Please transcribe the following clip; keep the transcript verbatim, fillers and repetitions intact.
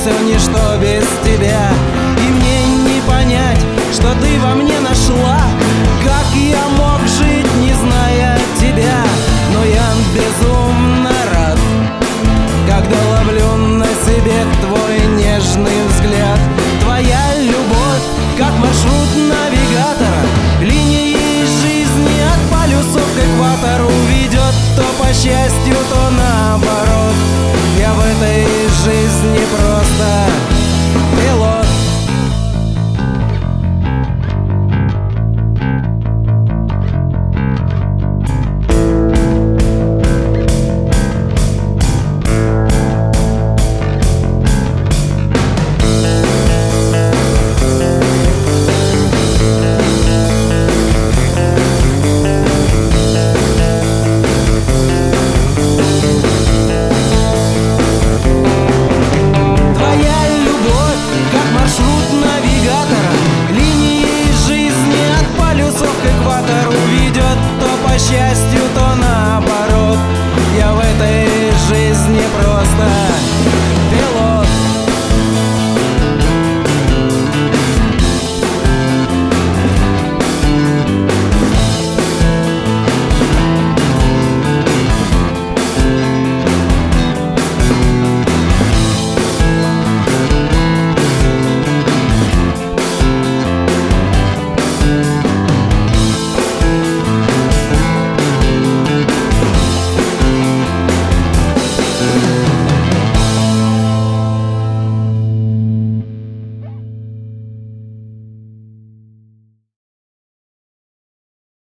все ничто без тебя. И мне не понять, что ты во мне нашла. Как я мог жить, не зная тебя? Но я безумно рад, когда ловлю на себе твой нежный взгляд. Твоя любовь, как маршрут навигатора, линией жизни от полюсов к экватору ведет то по счастью, то наоборот. Я в этой жизни